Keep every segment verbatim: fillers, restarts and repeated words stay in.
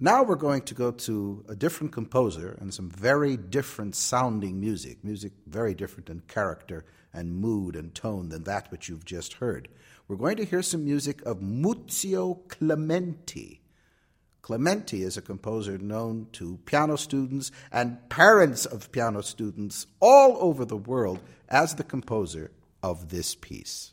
Now we're going to go to a different composer and some very different sounding music, music very different in character and mood and tone than that which you've just heard. We're going to hear some music of Muzio Clementi. Clementi is a composer known to piano students and parents of piano students all over the world as the composer of this piece.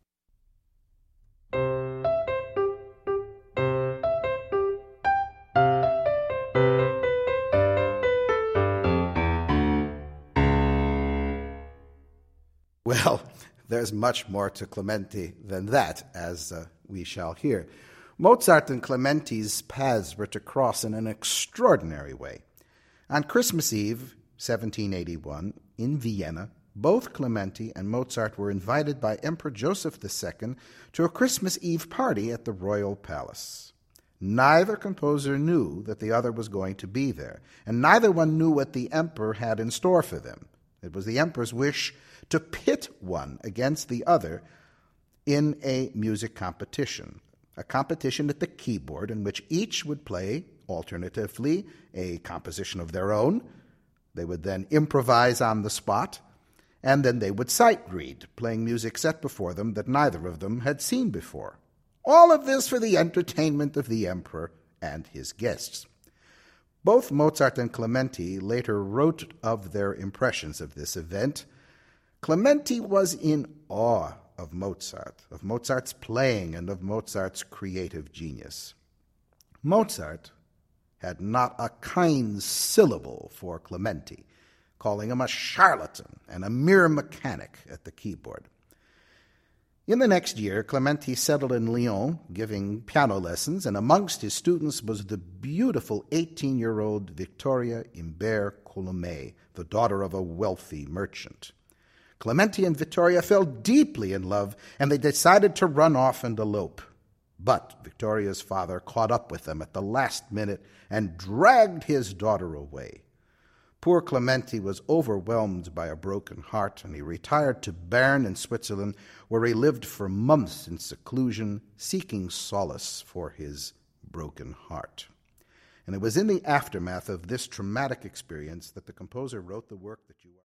Well, there's much more to Clementi than that, as uh, we shall hear. Mozart and Clementi's paths were to cross in an extraordinary way. On Christmas Eve, seventeen eighty-one, in Vienna, both Clementi and Mozart were invited by Emperor Joseph the Second to a Christmas Eve party at the royal palace. Neither composer knew that the other was going to be there, and neither one knew what the emperor had in store for them. It was the emperor's wish to pit one against the other in a music competition, a competition at the keyboard in which each would play, alternatively, a composition of their own. They would then improvise on the spot, and then they would sight read, playing music set before them that neither of them had seen before. All of this for the entertainment of the emperor and his guests. Both Mozart and Clementi later wrote of their impressions of this event. Clementi was in awe of Mozart, of Mozart's playing and of Mozart's creative genius. Mozart had not a kind syllable for Clementi, calling him a charlatan and a mere mechanic at the keyboard. In the next year, Clementi settled in Lyon, giving piano lessons, and amongst his students was the beautiful eighteen-year-old Victoria Imbert Coulommiers, the daughter of a wealthy merchant. Clementi and Victoria fell deeply in love, and they decided to run off and elope. But Victoria's father caught up with them at the last minute and dragged his daughter away. Poor Clementi was overwhelmed by a broken heart, and he retired to Bern in Switzerland, where he lived for months in seclusion, seeking solace for his broken heart. And it was in the aftermath of this traumatic experience that the composer wrote the work that you are